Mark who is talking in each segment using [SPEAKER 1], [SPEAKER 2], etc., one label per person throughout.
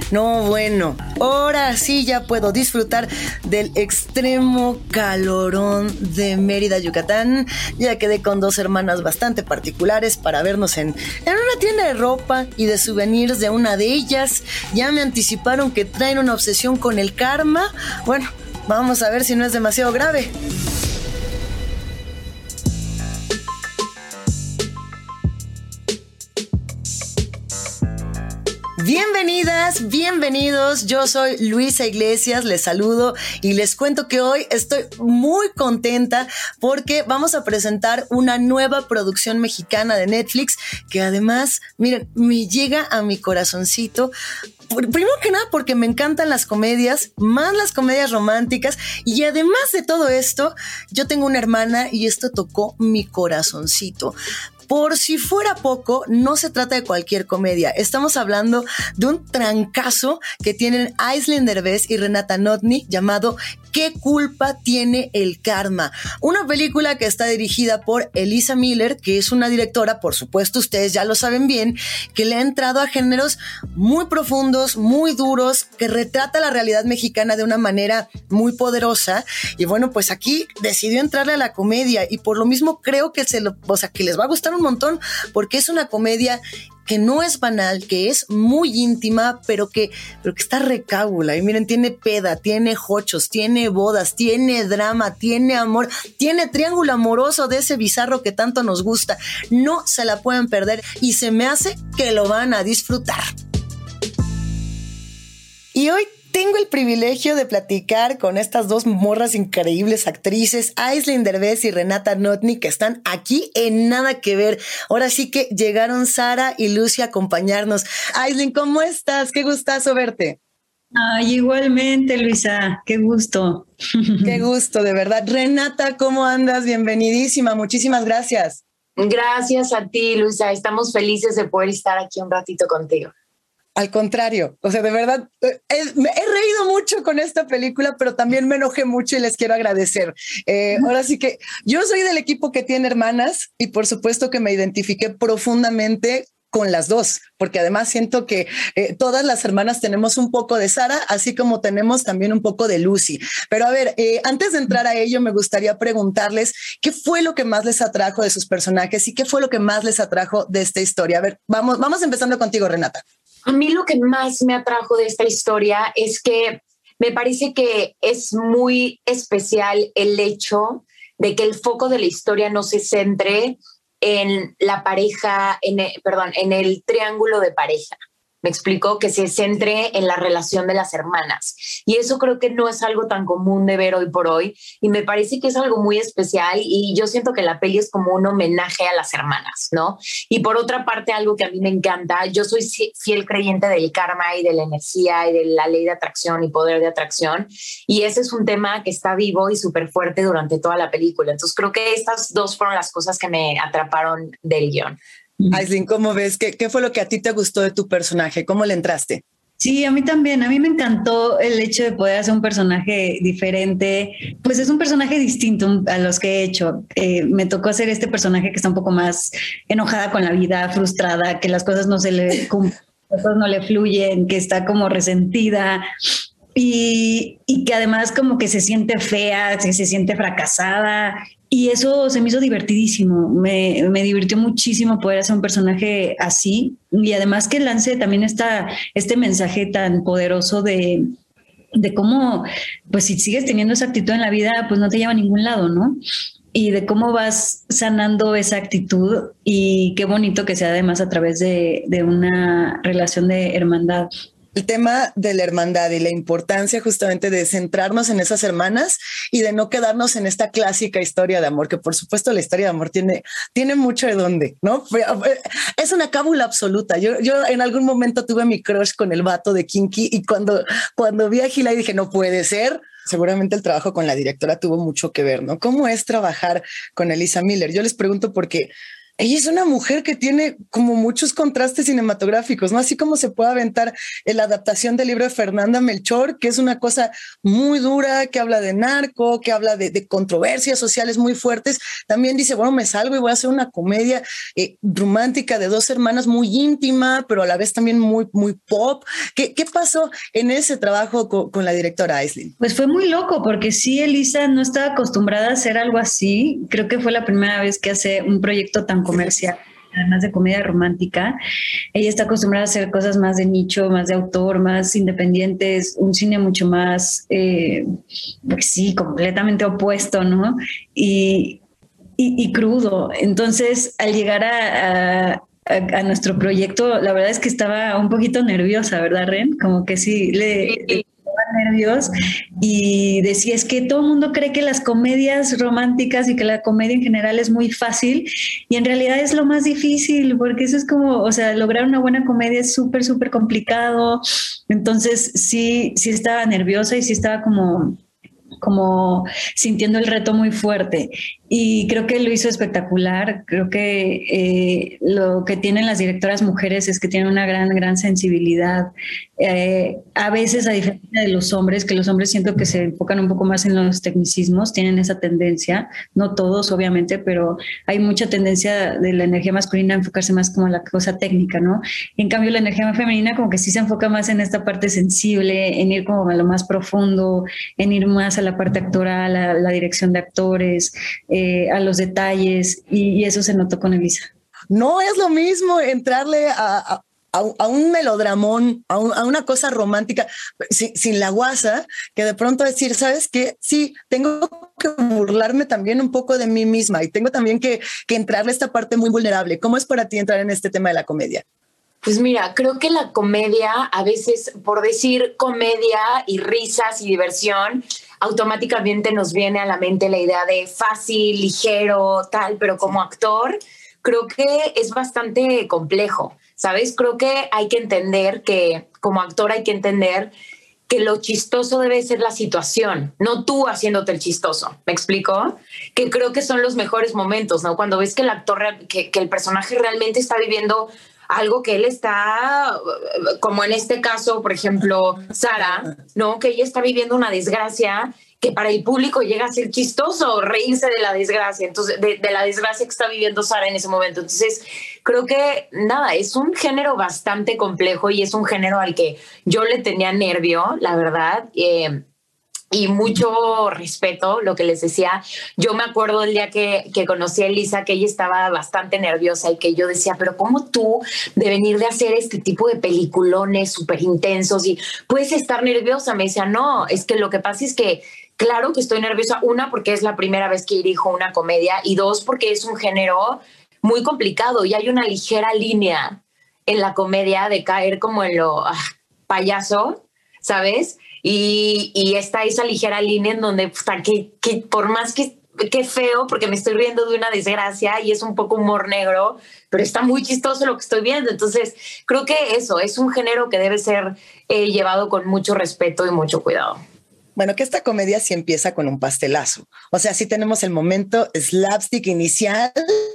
[SPEAKER 1] No, bueno, ahora sí ya puedo disfrutar del extremo calorón de Mérida, Yucatán. Ya quedé con dos hermanas bastante particulares para vernos en una tienda de ropa y de souvenirs de una de ellas. Ya me anticiparon que traen una obsesión con el karma. Bueno, vamos a ver si no es demasiado grave. Bienvenidas, bienvenidos, yo soy Luisa Iglesias, les saludo y les cuento que hoy estoy muy contenta porque vamos a presentar una nueva producción mexicana de Netflix que además, miren, me llega a mi corazoncito. Primero que nada porque me encantan las comedias, más las comedias románticas, y además de todo esto, yo tengo una hermana y esto tocó mi corazoncito. Por si fuera poco, no se trata de cualquier comedia. Estamos hablando de un trancazo que tienen Aislinn Derbez y Renata Notni llamado ¿Qué culpa tiene el karma? Una película que está dirigida por Elisa Miller, que es una directora, por supuesto ustedes ya lo saben bien, que le ha entrado a géneros muy profundos, muy duros, que retrata la realidad mexicana de una manera muy poderosa. Y bueno, pues aquí decidió entrarle a la comedia y por lo mismo creo que que les va a gustar un montón, porque es una comedia que no es banal, que es muy íntima, pero que está recábula. Y miren, tiene peda, tiene jochos, tiene bodas, tiene drama, tiene amor, tiene triángulo amoroso de ese bizarro que tanto nos gusta. No se la pueden perder y se me hace que lo van a disfrutar. Y hoy tengo el privilegio de platicar con estas dos morras increíbles actrices, Aislinn Derbez y Renata Notni, que están aquí en Nada que Ver. Ahora sí que llegaron Sara y Lucy a acompañarnos. Aislinn, ¿cómo estás? Qué gustazo verte.
[SPEAKER 2] Ay, igualmente, Luisa, qué gusto.
[SPEAKER 1] Qué gusto, de verdad. Renata, ¿cómo andas? Bienvenidísima, muchísimas gracias.
[SPEAKER 3] Gracias a ti, Luisa. Estamos felices de poder estar aquí un ratito contigo.
[SPEAKER 1] Al contrario, o sea, de verdad, me he reído mucho con esta película, pero también me enojé mucho y les quiero agradecer. Ahora sí que yo soy del equipo que tiene hermanas y por supuesto que me identifiqué profundamente con las dos, porque además siento que todas las hermanas tenemos un poco de Sara, así como tenemos también un poco de Lucy. Pero a ver, antes de entrar a ello, me gustaría preguntarles qué fue lo que más les atrajo de sus personajes y qué fue lo que más les atrajo de esta historia. A ver, vamos empezando contigo, Renata.
[SPEAKER 3] A mí lo que más me atrajo de esta historia es que me parece que es muy especial el hecho de que el foco de la historia no se centre en la pareja, en el triángulo de pareja. Me explico, que se centre en la relación de las hermanas. Y eso creo que no es algo tan común de ver hoy por hoy. Y me parece que es algo muy especial. Y yo siento que la peli es como un homenaje a las hermanas, ¿no? Y por otra parte, algo que a mí me encanta, yo soy fiel creyente del karma y de la energía y de la ley de atracción y poder de atracción. Y ese es un tema que está vivo y súper fuerte durante toda la película. Entonces creo que estas dos fueron las cosas que me atraparon del guión.
[SPEAKER 1] Aislinn, ¿cómo ves? ¿Qué fue lo que a ti te gustó de tu personaje? ¿Cómo le entraste?
[SPEAKER 2] Sí, a mí también. A mí me encantó el hecho de poder hacer un personaje diferente. Pues es un personaje distinto a los que he hecho. Me tocó hacer este personaje que está un poco más enojada con la vida, frustrada, que las cosas no se le cumplen, las cosas no le fluyen, que está como resentida. Y que además como que se siente fea, que se siente fracasada. Y eso se me hizo divertidísimo, me divirtió muchísimo poder hacer un personaje así y además que lance también este mensaje tan poderoso de cómo, pues si sigues teniendo esa actitud en la vida, pues no te lleva a ningún lado, ¿no? Y de cómo vas sanando esa actitud y qué bonito que sea además a través de una relación de hermandad.
[SPEAKER 1] El tema de la hermandad y la importancia justamente de centrarnos en esas hermanas y de no quedarnos en esta clásica historia de amor, que por supuesto la historia de amor tiene mucho de dónde, ¿no? Es una cábula absoluta. Yo en algún momento tuve mi crush con el vato de Kinky y cuando vi a Gila dije, no puede ser. Seguramente el trabajo con la directora tuvo mucho que ver, ¿no? ¿Cómo es trabajar con Elisa Miller? Yo les pregunto porque ella es una mujer que tiene como muchos contrastes cinematográficos, ¿no? Así como se puede aventar en la adaptación del libro de Fernanda Melchor, que es una cosa muy dura, que habla de narco, que habla de controversias sociales muy fuertes. También dice, bueno, me salgo y voy a hacer una comedia romántica de dos hermanas muy íntima, pero a la vez también muy, muy pop. ¿Qué pasó en ese trabajo con la directora Aisling?
[SPEAKER 2] Pues fue muy loco, porque sí, Elisa no estaba acostumbrada a hacer algo así. Creo que fue la primera vez que hace un proyecto tan comercial, además de comedia romántica. Ella está acostumbrada a hacer cosas más de nicho, más de autor, más independientes, un cine mucho más, pues sí, completamente opuesto, ¿no? Y crudo. Entonces, al llegar a nuestro proyecto, la verdad es que estaba un poquito nerviosa, ¿verdad, Ren? Como que sí, le nervios, y decía, es que todo el mundo cree que las comedias románticas y que la comedia en general es muy fácil, y en realidad es lo más difícil, porque eso es como, o sea, lograr una buena comedia es súper, súper complicado. Entonces sí estaba nerviosa y sí estaba como sintiendo el reto muy fuerte, y creo que lo hizo espectacular. Creo que lo que tienen las directoras mujeres es que tienen una gran sensibilidad. A veces, a diferencia de los hombres, que los hombres siento que se enfocan un poco más en los tecnicismos, tienen esa tendencia, no todos obviamente, pero hay mucha tendencia de la energía masculina a enfocarse más como en la cosa técnica, ¿no? En cambio, la energía femenina como que sí se enfoca más en esta parte sensible, en ir como a lo más profundo, en ir más a la parte actoral, a la dirección de actores, a los detalles, y eso se notó con Elisa.
[SPEAKER 1] No es lo mismo entrarle a un melodramón, a una cosa romántica, sin la guasa, que de pronto decir, ¿sabes qué? Sí, tengo que burlarme también un poco de mí misma, y tengo también que entrarle a esta parte muy vulnerable. ¿Cómo es para ti entrar en este tema de la comedia?
[SPEAKER 3] Pues mira, creo que la comedia, a veces, por decir comedia y risas y diversión, automáticamente nos viene a la mente la idea de fácil, ligero, tal, pero como actor creo que es bastante complejo, ¿sabes? Creo que hay que entender que como actor hay que entender que lo chistoso debe ser la situación, no tú haciéndote el chistoso. ¿Me explico? Que creo que son los mejores momentos, ¿no? Cuando ves que el actor, que el personaje realmente está viviendo algo que él está, como en este caso, por ejemplo, Sara, ¿no? Que ella está viviendo una desgracia que para el público llega a ser chistoso reírse de la desgracia, entonces de la desgracia que está viviendo Sara en ese momento. Entonces, creo que nada, es un género bastante complejo y es un género al que yo le tenía nervio, la verdad. Y mucho respeto, lo que les decía. Yo me acuerdo el día que conocí a Elisa, que ella estaba bastante nerviosa y que yo decía, pero ¿cómo tú de venir de hacer este tipo de peliculones súper intensos y puedes estar nerviosa? Me decía, no, es que lo que pasa es que claro que estoy nerviosa, una, porque es la primera vez que dirijo una comedia, y dos, porque es un género muy complicado y hay una ligera línea en la comedia de caer como en lo payaso, ¿sabes? Y está esa ligera línea en donde que por más que feo, porque me estoy riendo de una desgracia y es un poco humor negro, pero está muy chistoso lo que estoy viendo. Entonces creo que eso es un género que debe ser llevado con mucho respeto y mucho cuidado.
[SPEAKER 1] Bueno, que esta comedia sí empieza con un pastelazo. O sea, sí tenemos el momento slapstick inicial,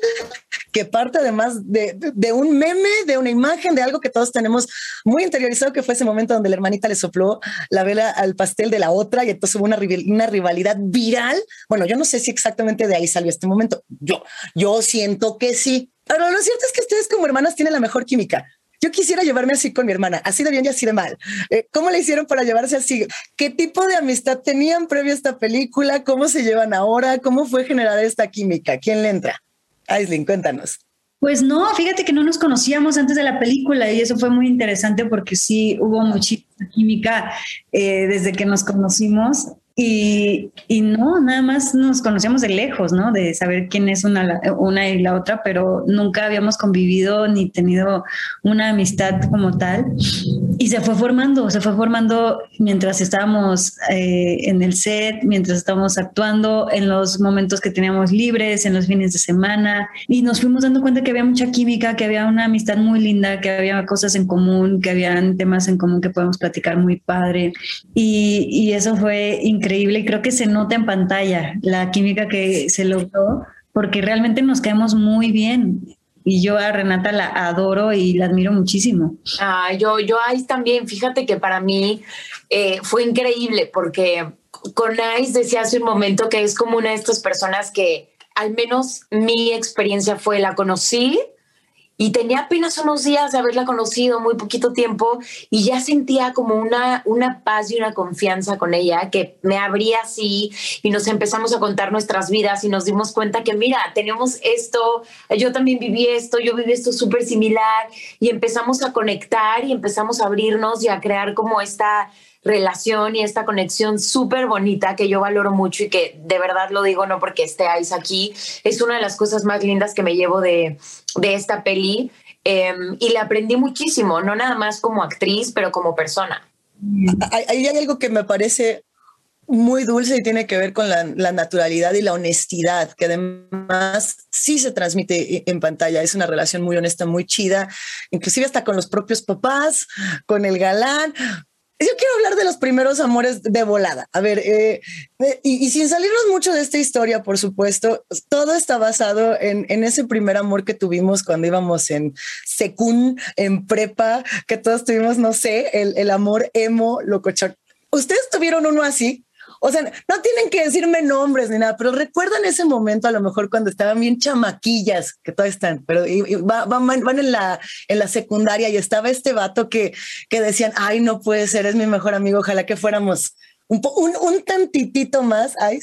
[SPEAKER 1] que parte además de un meme, de una imagen, de algo que todos tenemos muy interiorizado, que fue ese momento donde la hermanita le sopló la vela al pastel de la otra y entonces hubo una rivalidad viral. Bueno, yo no sé si exactamente de ahí salió este momento. Yo siento que sí. Pero lo cierto es que ustedes como hermanas tienen la mejor química. Yo quisiera llevarme así con mi hermana, así de bien y así de mal. ¿Cómo le hicieron para llevarse así? ¿Qué tipo de amistad tenían previo a esta película? ¿Cómo se llevan ahora? ¿Cómo fue generar esta química? ¿Quién le entra? Aisling, cuéntanos.
[SPEAKER 2] Pues no, fíjate que no nos conocíamos antes de la película y eso fue muy interesante porque sí hubo muchísima química desde que nos conocimos. Y no, nada más nos conocíamos de lejos, ¿no? De saber quién es una y la otra, pero nunca habíamos convivido ni tenido una amistad como tal. Y se fue formando mientras estábamos en el set, mientras estábamos actuando, en los momentos que teníamos libres, en los fines de semana. Y nos fuimos dando cuenta que había mucha química, que había una amistad muy linda, que había cosas en común, que habían temas en común que podemos platicar muy padre. Y eso fue increíble y creo que se nota en pantalla la química que se logró, porque realmente nos caemos muy bien. Y yo a Renata la adoro y la admiro muchísimo.
[SPEAKER 3] Yo Ice también, fíjate que para mí fue increíble porque con Ice decía hace un momento que es como una de estas personas que al menos mi experiencia fue, la conocí y tenía apenas unos días de haberla conocido, muy poquito tiempo, y ya sentía como una paz y una confianza con ella que me abría así, y nos empezamos a contar nuestras vidas y nos dimos cuenta que mira, tenemos esto, yo también viví esto, yo viví esto súper similar, y empezamos a conectar y empezamos a abrirnos y a crear como esta relación y esta conexión súper bonita que yo valoro mucho y que de verdad lo digo no porque esté Ice aquí, es una de las cosas más lindas que me llevo de esta peli, y le aprendí muchísimo, no nada más como actriz, pero como persona.
[SPEAKER 1] Hay algo que me parece muy dulce y tiene que ver con la naturalidad y la honestidad, que además sí se transmite en pantalla. Es una relación muy honesta, muy chida, inclusive hasta con los propios papás, con el galán. Yo quiero hablar de los primeros amores de volada. A ver, y sin salirnos mucho de esta historia, por supuesto, todo está basado en ese primer amor que tuvimos cuando íbamos en secún, en prepa, que todos tuvimos, no sé, el amor emo, locochón. ¿Ustedes tuvieron uno así? O sea, no tienen que decirme nombres ni nada, pero recuerdan ese momento a lo mejor cuando estaban bien chamaquillas, que todavía están, pero van en la secundaria y estaba este vato que decían, ay, no puede ser, es mi mejor amigo, ojalá que fuéramos un tantitito más. Ay.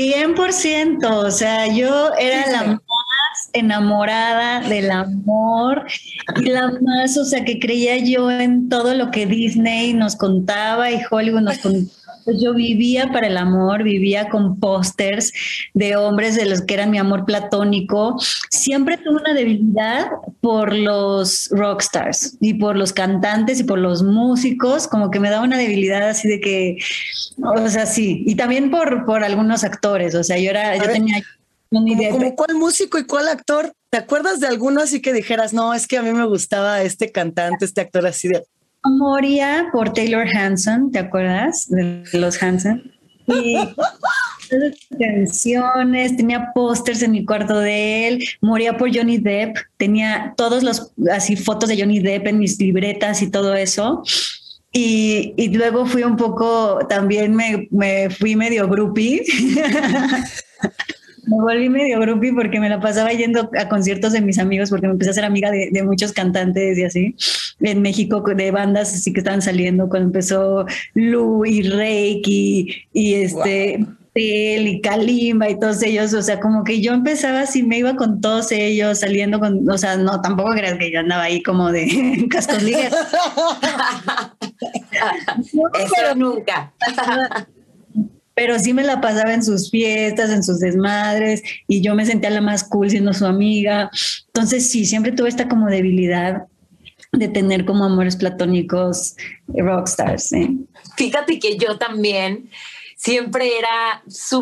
[SPEAKER 2] 100%, o sea, yo era la más enamorada del amor y la más, o sea, que creía yo en todo lo que Disney nos contaba y Hollywood nos contaba. Yo vivía para el amor, vivía con pósters de hombres de los que era mi amor platónico. Siempre tuve una debilidad por los rockstars y por los cantantes y por los músicos, como que me daba una debilidad así de que, o sea, sí, y también por algunos actores, o sea, yo tenía una idea.
[SPEAKER 1] ¿Como cuál músico y cuál actor? ¿Te acuerdas de alguno así que dijeras, no, es que a mí me gustaba este cantante, este actor así de...
[SPEAKER 2] Moría por Taylor Hanson, ¿te acuerdas de los Hanson? Y canciones, tenía pósters en mi cuarto de él, moría por Johnny Depp, tenía todos los así fotos de Johnny Depp en mis libretas y todo eso. Y luego fui un poco, también me fui medio groupie. Me volví medio groupie porque me la pasaba yendo a conciertos de mis amigos porque me empecé a ser amiga de muchos cantantes y así en México, de bandas así que estaban saliendo cuando empezó Lu y Reiki y
[SPEAKER 1] wow.
[SPEAKER 2] Tel y Kalimba y todos ellos, o sea, como que yo empezaba así, me iba con todos ellos saliendo con, o sea, no, tampoco creas que yo andaba ahí como de cascos ligas.
[SPEAKER 3] Eso nunca.
[SPEAKER 2] Pero sí me la pasaba en sus fiestas, en sus desmadres, y yo me sentía la más cool siendo su amiga. Entonces sí, siempre tuve esta como debilidad de tener como amores platónicos rockstars.
[SPEAKER 3] Fíjate que yo también siempre era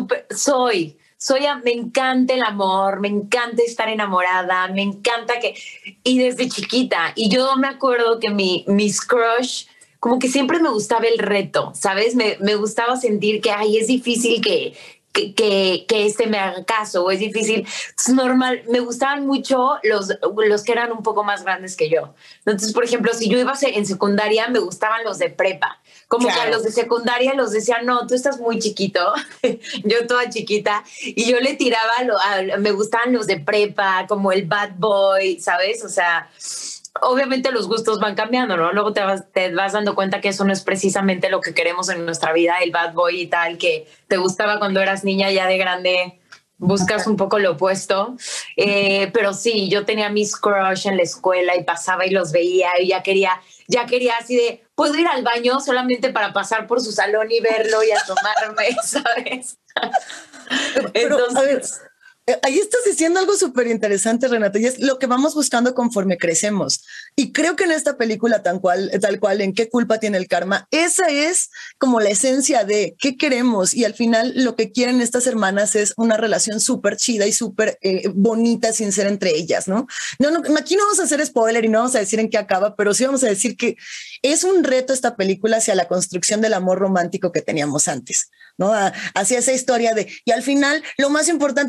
[SPEAKER 3] me encanta el amor, me encanta estar enamorada, me encanta y desde chiquita, y yo me acuerdo que mis crush, como que siempre me gustaba el reto, ¿sabes? Me gustaba sentir que, ay, es difícil que me haga caso, o es difícil. Es normal, me gustaban mucho los que eran un poco más grandes que yo. Entonces, por ejemplo, si yo iba en secundaria, me gustaban los de prepa. Como claro. Que a los de secundaria los decían, no, tú estás muy chiquito, yo toda chiquita, y yo le tiraba, me gustaban los de prepa, como el bad boy, ¿sabes? O sea, obviamente los gustos van cambiando, ¿no? Luego te vas dando cuenta que eso no es precisamente lo que queremos en nuestra vida, el bad boy y tal, que te gustaba cuando eras niña, ya de grande buscas un poco lo opuesto. Pero sí, yo tenía mis crush en la escuela y pasaba y los veía y ya quería así de, ¿puedo ir al baño solamente para pasar por su salón y verlo y asomarme, ¿sabes?
[SPEAKER 1] Pero, entonces... Ahí estás diciendo algo súper interesante, Renata, y es lo que vamos buscando conforme crecemos. Y creo que en esta película tal cual, en ¿Qué culpa tiene el karma? Esa es como la esencia de qué queremos, y al final lo que quieren estas hermanas es una relación súper chida y súper bonita, sin ser entre ellas, ¿no? No, aquí no vamos a hacer spoiler y no vamos a decir en qué acaba, pero sí vamos a decir que es un reto esta película hacia la construcción del amor romántico que teníamos antes, ¿no? Hacia esa historia y al final lo más importante es quedarse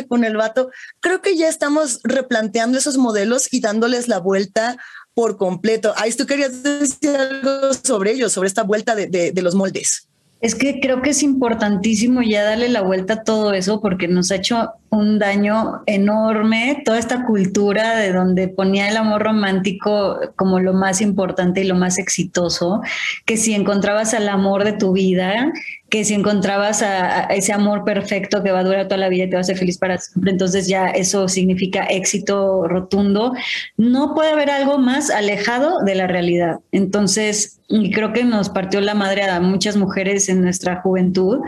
[SPEAKER 1] casarse con el vato. Creo que ya estamos replanteando esos modelos y dándoles la vuelta por completo. Tú querías decir algo sobre ello, sobre esta vuelta de los moldes.
[SPEAKER 2] Es que creo que es importantísimo ya darle la vuelta a todo eso porque nos ha hecho un daño enorme toda esta cultura de donde ponía el amor romántico como lo más importante y lo más exitoso, que si encontrabas al amor de tu vida, que si encontrabas a ese amor perfecto que va a durar toda la vida y te va a hacer feliz para siempre, entonces ya eso significa éxito rotundo. No puede haber algo más alejado de la realidad. Entonces, y creo que nos partió la madre a muchas mujeres en nuestra juventud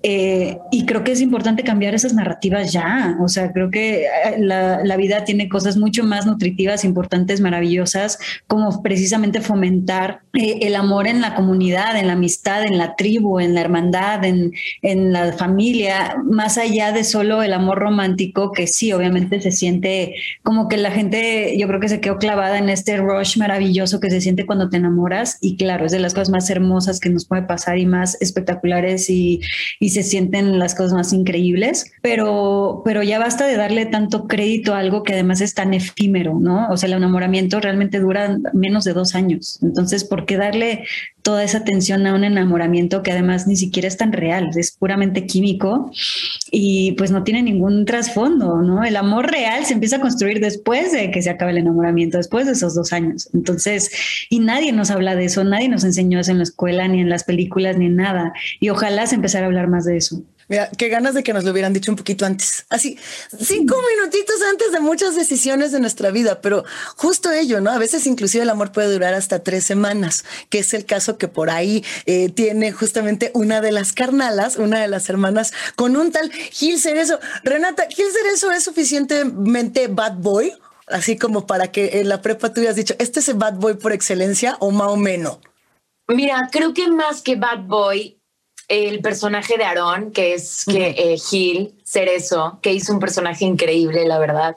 [SPEAKER 2] y creo que es importante cambiar esas narrativas ya. O sea, creo que la vida tiene cosas mucho más nutritivas, importantes, maravillosas, como precisamente fomentar el amor en la comunidad, en la amistad, en la tribu, en la hermandad, en la familia, más allá de solo el amor romántico, que sí, obviamente se siente como que la gente, yo creo que se quedó clavada en este rush maravilloso que se siente cuando te enamoras y claro, es de las cosas más hermosas que nos puede pasar y más espectaculares y se sienten las cosas más increíbles, pero ya basta de darle tanto crédito a algo que además es tan efímero, ¿no? O sea, el enamoramiento realmente dura menos de 2 años. Entonces, ¿por qué darle toda esa atención a un enamoramiento que además ni siquiera es tan real? Es puramente químico y pues no tiene ningún trasfondo, ¿no? El amor real se empieza a construir después de que se acabe el enamoramiento, después de esos 2 años. Entonces, y nadie nos habla de eso, nadie nos enseñó eso en la escuela, ni en las películas, ni en nada. Y ojalá se empezara a hablar más de eso.
[SPEAKER 1] Mira, qué ganas de que nos lo hubieran dicho un poquito antes. Así, 5 minutitos antes de muchas decisiones de nuestra vida, pero justo ello, ¿no? A veces inclusive el amor puede durar hasta 3 semanas, que es el caso que por ahí tiene justamente una de las carnalas, una de las hermanas, con un tal Gil Cerezo. Renata, ¿Gil Cerezo es suficientemente bad boy? Así como para que en la prepa tú hayas dicho, este es el bad boy por excelencia o más o menos.
[SPEAKER 3] Mira, creo que más que bad boy, el personaje de Aarón, que es Gil Cerezo, que hizo un personaje increíble, la verdad.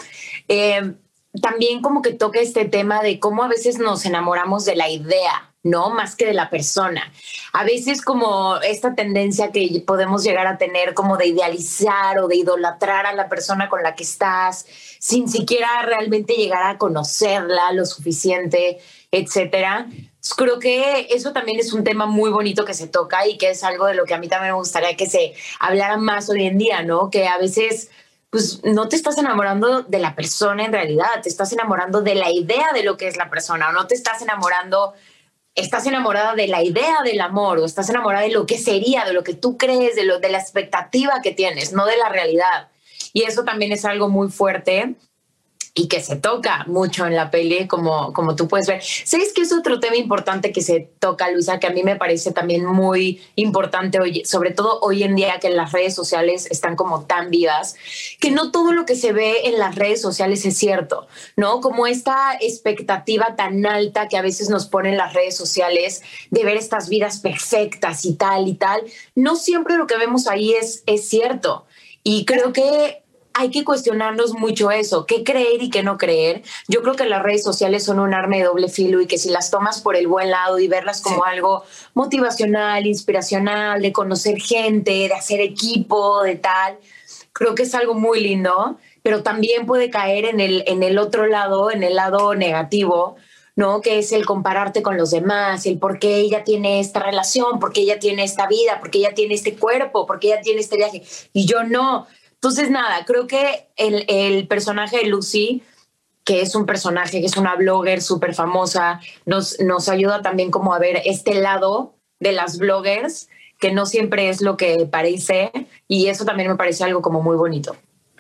[SPEAKER 3] También como que toca este tema de cómo a veces nos enamoramos de la idea, ¿no? Más que de la persona. A veces como esta tendencia que podemos llegar a tener como de idealizar o de idolatrar a la persona con la que estás sin siquiera realmente llegar a conocerla lo suficiente, etcétera. Creo que eso también es un tema muy bonito que se toca y que es algo de lo que a mí también me gustaría que se hablara más hoy en día, ¿no? Que a veces pues no te estás enamorando de la persona en realidad, te estás enamorando de la idea de lo que es la persona, o no te estás enamorando, estás enamorada de la idea del amor, o estás enamorada de lo que sería, de lo que tú crees, de la expectativa que tienes, no de la realidad. Y eso también es algo muy fuerte y que se toca mucho en la peli, como tú puedes ver. ¿Sabes qué es otro tema importante que se toca, Luisa, que a mí me parece también muy importante hoy, sobre todo hoy en día que las redes sociales están como tan vivas, que no todo lo que se ve en las redes sociales es cierto, ¿no? Como esta expectativa tan alta que a veces nos ponen las redes sociales de ver estas vidas perfectas y tal, no siempre lo que vemos ahí es cierto. Y creo que hay que cuestionarnos mucho eso, qué creer y qué no creer. Yo creo que las redes sociales son un arma de doble filo y que si las tomas por el buen lado y verlas como algo motivacional, inspiracional, de conocer gente, de hacer equipo, de tal, creo que es algo muy lindo, pero también puede caer en el otro lado, en el lado negativo, ¿no? Que es el compararte con los demás, el por qué ella tiene esta relación, por qué ella tiene esta vida, por qué ella tiene este cuerpo, por qué ella tiene este viaje y yo no. Entonces, nada, creo que el personaje de Lucy, que es un personaje, que es una blogger súper famosa, nos ayuda también como a ver este lado de las bloggers, que no siempre es lo que parece, y eso también me parece algo como muy bonito.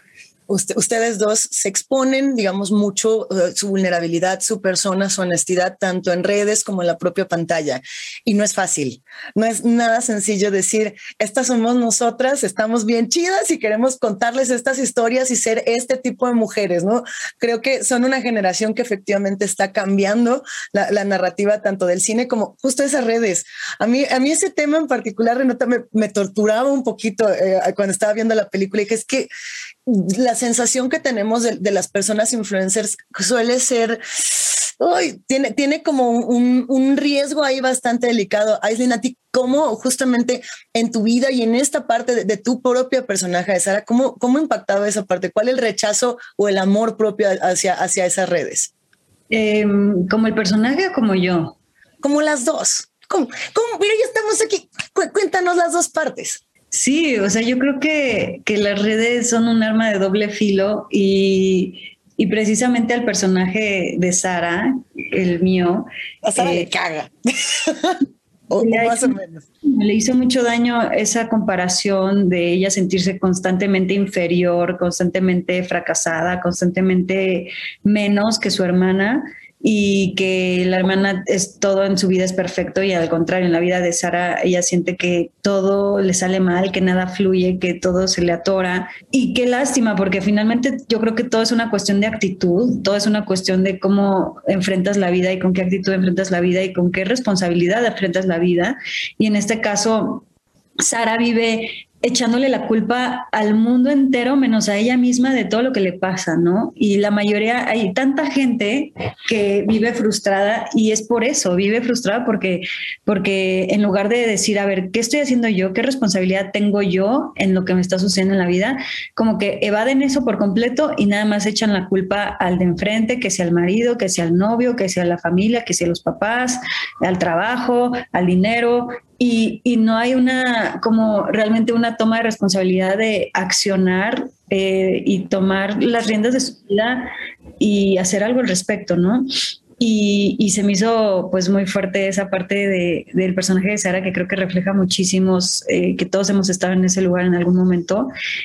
[SPEAKER 1] Ustedes dos se exponen, digamos, mucho su vulnerabilidad, su persona, su honestidad, tanto en redes como en la propia pantalla. Y no es fácil, no es nada sencillo decir, estas somos nosotras, estamos bien chidas y queremos contarles estas historias y ser este tipo de mujeres, ¿no? Creo que son una generación que efectivamente está cambiando la narrativa tanto del cine como justo esas redes. A mí ese tema en particular, Renata, me torturaba un poquito cuando estaba viendo la película y dije, es que la sensación que tenemos de las personas influencers suele ser, tiene como un riesgo ahí bastante delicado. Aislinn, ¿a ti cómo justamente en tu vida y en esta parte de tu propia personaje de Sara, cómo impactaba esa parte, cuál el rechazo o el amor propio hacia esas redes.
[SPEAKER 2] ¿Como el personaje o como yo?
[SPEAKER 1] Como las dos. Mira, ya estamos aquí. Cuéntanos las dos partes.
[SPEAKER 2] Sí, o sea, yo creo que las redes son un arma de doble filo y precisamente al personaje de Sara, el mío.
[SPEAKER 1] A Sara le caga. o más o menos.
[SPEAKER 2] Le hizo mucho daño esa comparación de ella sentirse constantemente inferior, constantemente fracasada, constantemente menos que su hermana, y que la hermana es todo en su vida es perfecto, y al contrario, en la vida de Sara ella siente que todo le sale mal, que nada fluye, que todo se le atora. Y qué lástima, porque finalmente yo creo que todo es una cuestión de actitud, todo es una cuestión de cómo enfrentas la vida y con qué actitud enfrentas la vida y con qué responsabilidad enfrentas la vida. Y en este caso, Sara vive echándole la culpa al mundo entero menos a ella misma de todo lo que le pasa, ¿no? Y la mayoría, hay tanta gente que vive frustrada, y es por eso, vive frustrada porque en lugar de decir, a ver, ¿qué estoy haciendo yo? ¿Qué responsabilidad tengo yo en lo que me está sucediendo en la vida? Como que evaden eso por completo y nada más echan la culpa al de enfrente, que sea el marido, que sea el novio, que sea la familia, que sea los papás, al trabajo, al dinero. Y no hay como realmente una toma de responsabilidad de accionar y tomar las riendas de su vida y hacer algo al respecto, ¿no? Y se me hizo pues muy fuerte esa parte del personaje de Sara, que creo que refleja muchísimos, que todos hemos estado en ese lugar en algún momento.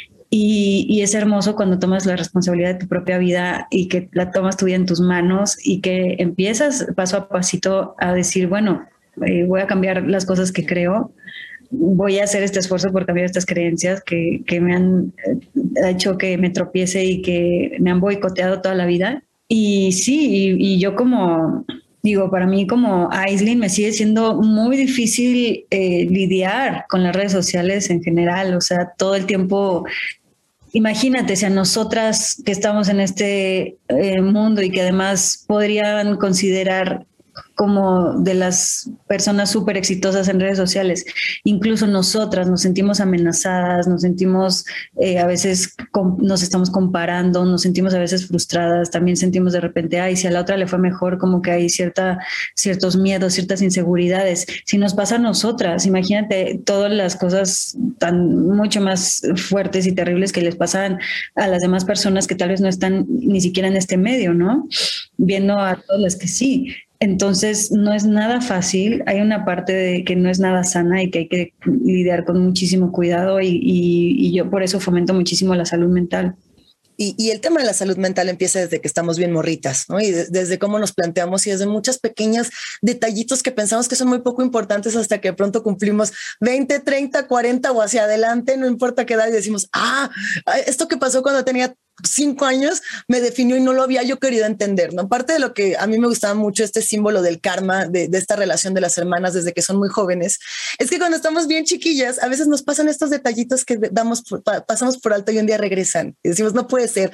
[SPEAKER 2] Y es hermoso cuando tomas la responsabilidad de tu propia vida y que la tomas tu vida en tus manos y que empiezas paso a pasito a decir, bueno, voy a cambiar las cosas que creo, voy a hacer este esfuerzo por cambiar estas creencias que me han hecho que me tropiece y que me han boicoteado toda la vida. Y sí, y yo como digo, para mí como Aislinn me sigue siendo muy difícil lidiar con las redes sociales en general, o sea, todo el tiempo. Imagínate, si a nosotras que estamos en este mundo y que además podrían considerar como de las personas súper exitosas en redes sociales, incluso nosotras nos sentimos amenazadas, nos sentimos a veces nos estamos comparando, nos sentimos a veces frustradas, también sentimos de repente, ay, si a la otra le fue mejor, como que hay ciertos miedos, ciertas inseguridades. Si nos pasa a nosotras, imagínate todas las cosas tan mucho más fuertes y terribles que les pasan a las demás personas que tal vez no están ni siquiera en este medio, ¿no? Viendo a todas las que sí. Entonces no es nada fácil, hay una parte de que no es nada sana y que hay que lidiar con muchísimo cuidado y yo por eso fomento muchísimo la salud mental.
[SPEAKER 1] Y el tema de la salud mental empieza desde que estamos bien morritas, ¿no? Y desde cómo nos planteamos y desde muchas pequeñas detallitos que pensamos que son muy poco importantes hasta que de pronto cumplimos 20, 30, 40 o hacia adelante, no importa qué edad, y decimos, esto que pasó cuando tenía 5 años me definió y no lo había yo querido entender, ¿no? Parte de lo que a mí me gustaba mucho este símbolo del karma, de esta relación de las hermanas desde que son muy jóvenes, es que cuando estamos bien chiquillas, a veces nos pasan estos detallitos que pasamos por alto y un día regresan y decimos, no puede ser.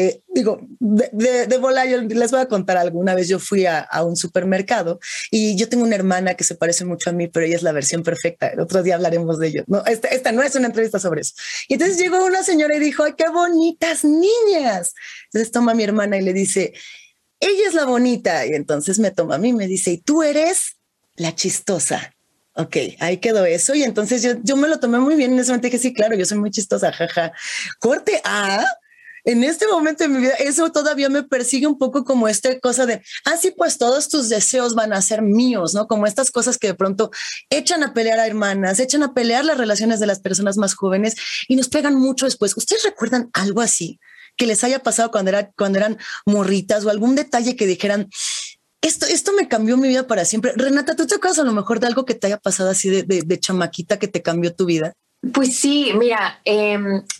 [SPEAKER 1] De bola, yo les voy a contar algo. Una vez yo fui a un supermercado y yo tengo una hermana que se parece mucho a mí, pero ella es la versión perfecta. El otro día hablaremos de ello. No, esta no es una entrevista sobre eso. Y entonces llegó una señora y dijo, ay, qué bonitas niñas. Entonces toma a mi hermana y le dice, ella es la bonita. Y entonces me toma a mí y me dice, y tú eres la chistosa. Ok, ahí quedó eso. Y entonces yo me lo tomé muy bien. En ese momento dije, sí, claro, yo soy muy chistosa, jaja. Corte A. En este momento de mi vida, eso todavía me persigue un poco como esta cosa de, sí, pues todos tus deseos van a ser míos, ¿no? Como estas cosas que de pronto echan a pelear a hermanas, echan a pelear las relaciones de las personas más jóvenes y nos pegan mucho después. ¿Ustedes recuerdan algo así que les haya pasado cuando eran morritas o algún detalle que dijeran, esto me cambió mi vida para siempre? Renata, ¿tú te acuerdas a lo mejor de algo que te haya pasado así de chamaquita que te cambió tu vida?
[SPEAKER 3] Pues sí, mira,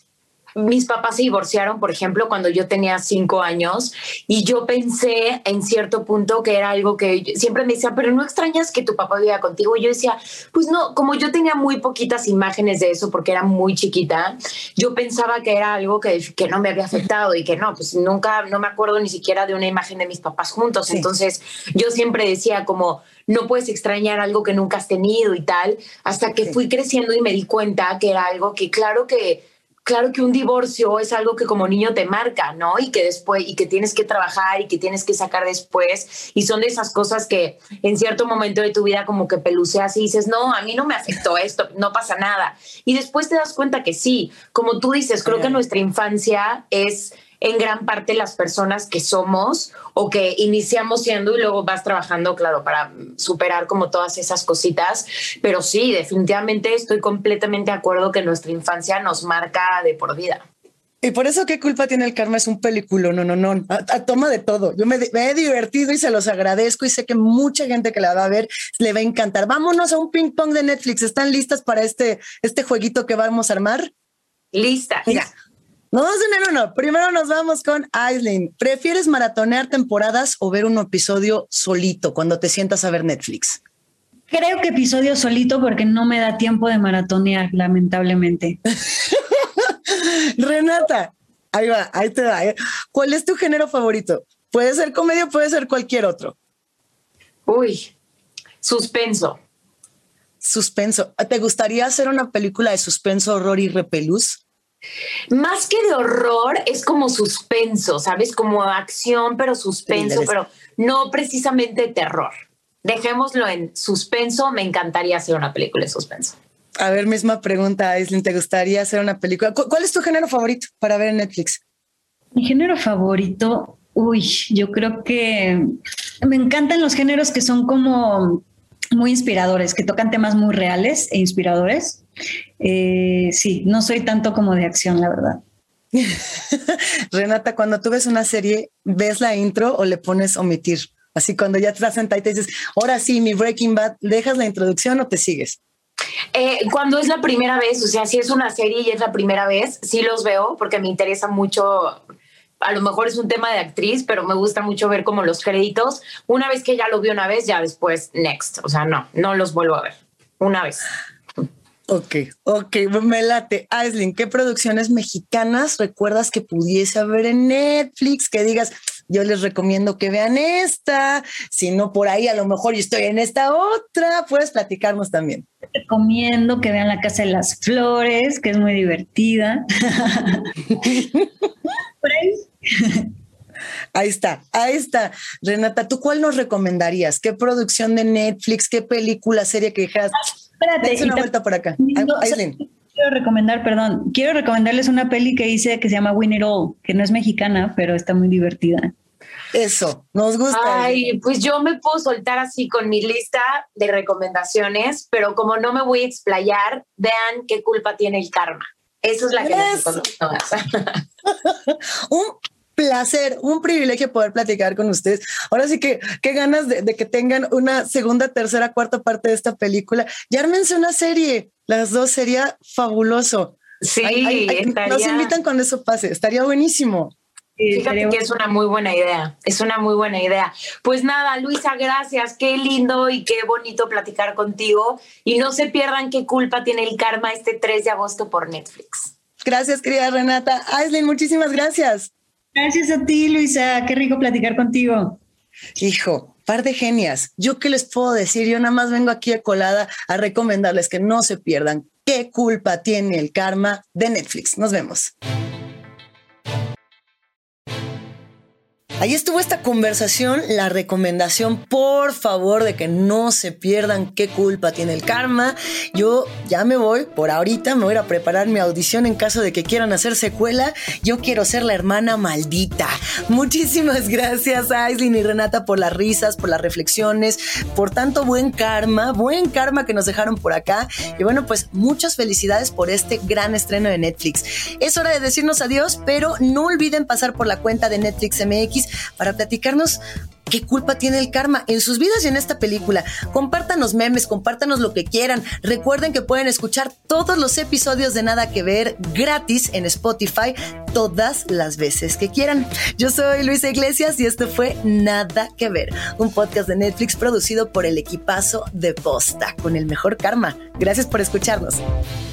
[SPEAKER 3] mis papás se divorciaron, por ejemplo, cuando yo tenía 5 años, y yo pensé en cierto punto que era algo que siempre me decía, pero ¿no extrañas que tu papá vivía contigo? Y yo decía, pues no, como yo tenía muy poquitas imágenes de eso porque era muy chiquita, yo pensaba que era algo que no me había afectado y que no, pues nunca, no me acuerdo ni siquiera de una imagen de mis papás juntos. Sí. Entonces yo siempre decía como, no puedes extrañar algo que nunca has tenido y tal, hasta que fui creciendo y me di cuenta que era algo que claro que un divorcio es algo que como niño te marca, ¿no? Y que después, y que tienes que trabajar y que tienes que sacar después. Y son de esas cosas que en cierto momento de tu vida como que peluceas y dices, no, a mí no me afectó esto, no pasa nada. Y después te das cuenta que sí. Como tú dices, creo que nuestra infancia es en gran parte las personas que somos o que iniciamos siendo y luego vas trabajando, claro, para superar como todas esas cositas. Pero sí, definitivamente estoy completamente de acuerdo que nuestra infancia nos marca de por vida.
[SPEAKER 1] Y por eso ¿Qué culpa tiene el karma? Es un película, no. Toma de todo. Yo me he divertido y se los agradezco y sé que mucha gente que la va a ver le va a encantar. Vámonos a un ping pong de Netflix. ¿Están listas para este jueguito que vamos a armar?
[SPEAKER 3] Listas.
[SPEAKER 1] Mira. Nos vamos en uno. Primero nos vamos con Aislinn. ¿Prefieres maratonear temporadas o ver un episodio solito cuando te sientas a ver Netflix?
[SPEAKER 2] Creo que episodio solito porque no me da tiempo de maratonear, lamentablemente.
[SPEAKER 1] Renata, ahí te va. ¿Cuál es tu género favorito? Puede ser comedia, puede ser cualquier otro.
[SPEAKER 3] Uy, suspenso.
[SPEAKER 1] Suspenso. ¿Te gustaría hacer una película de suspenso, horror y repelús?
[SPEAKER 3] Más que de horror, es como suspenso, ¿sabes? Como acción, pero suspenso, pero no precisamente terror. Dejémoslo en suspenso. Me encantaría hacer una película de suspenso.
[SPEAKER 1] A ver, misma pregunta, Aislinn. ¿Te gustaría hacer una película? ¿Cuál es tu género favorito para ver en Netflix?
[SPEAKER 2] Mi género favorito, yo creo que me encantan los géneros que son como muy inspiradores, que tocan temas muy reales e inspiradores. Sí, no soy tanto como de acción, la verdad.
[SPEAKER 1] Renata, cuando tú ves una serie, ¿ves la intro o le pones omitir? Así cuando ya te estás sentada y te dices, ahora sí, mi Breaking Bad, ¿dejas la introducción o te sigues?
[SPEAKER 3] Cuando es la primera vez, o sea, si es una serie y es la primera vez, sí los veo porque me interesa mucho. A lo mejor es un tema de actriz, pero me gusta mucho ver como los créditos. Una vez que ya lo vi una vez, ya después next. O sea, no los vuelvo a ver. Una vez.
[SPEAKER 1] Ok, me late. Aislinn, ¿qué producciones mexicanas recuerdas que pudiese haber en Netflix? Que digas, yo les recomiendo que vean esta. Si no, por ahí a lo mejor yo estoy en esta otra. Puedes platicarnos también.
[SPEAKER 2] Recomiendo que vean La Casa de las Flores, que es muy divertida. Por ahí.
[SPEAKER 1] Ahí está. Renata, ¿tú cuál nos recomendarías? ¿Qué producción de Netflix, qué película, serie que dijeras?
[SPEAKER 2] Espérate.
[SPEAKER 1] Dense una vuelta por acá. Aislinn.
[SPEAKER 2] Quiero recomendarles una peli que hice que se llama Win It All, que no es mexicana, pero está muy divertida.
[SPEAKER 1] Eso, nos gusta.
[SPEAKER 3] Ay, pues yo me puedo soltar así con mi lista de recomendaciones, pero como no me voy a explayar, vean Qué culpa tiene el karma. Esa es la que les recomiendo.
[SPEAKER 1] Un placer, un privilegio poder platicar con ustedes. Ahora sí que qué ganas de que tengan una segunda, tercera, cuarta parte de esta película. Y ármense una serie, las dos, sería fabuloso.
[SPEAKER 3] Sí,
[SPEAKER 1] nos invitan cuando eso pase, estaría buenísimo.
[SPEAKER 3] Fíjate que es una muy buena idea, Pues nada, Luisa, gracias, qué lindo y qué bonito platicar contigo. Y no se pierdan Qué culpa tiene el karma este 3 de agosto por Netflix.
[SPEAKER 1] Gracias, querida Renata. Aislinn, muchísimas gracias.
[SPEAKER 2] Gracias a ti, Luisa, qué rico platicar contigo.
[SPEAKER 1] Hijo, par de genias. ¿Yo qué les puedo decir? Yo nada más vengo aquí a colada a recomendarles que no se pierdan Qué culpa tiene el karma de Netflix. Nos vemos. Ahí estuvo esta conversación, la recomendación, por favor, de que no se pierdan Qué culpa tiene el karma. Yo ya me voy, por ahorita me voy a preparar mi audición en caso de que quieran hacer secuela. Yo quiero ser la hermana maldita. Muchísimas gracias a Aislinn y Renata por las risas, por las reflexiones, por tanto buen karma que nos dejaron por acá. Y bueno, pues muchas felicidades por este gran estreno de Netflix. Es hora de decirnos adiós, pero no olviden pasar por la cuenta de Netflix MX para platicarnos ¿Qué culpa tiene el karma en sus vidas y en esta película? Compártanos memes, compártanos lo que quieran. Recuerden que pueden escuchar todos los episodios de Nada que Ver gratis en Spotify todas las veces que quieran. Yo soy Luisa Iglesias y esto fue Nada que Ver, un podcast de Netflix producido por el equipazo de Posta, con el mejor karma. Gracias por escucharnos.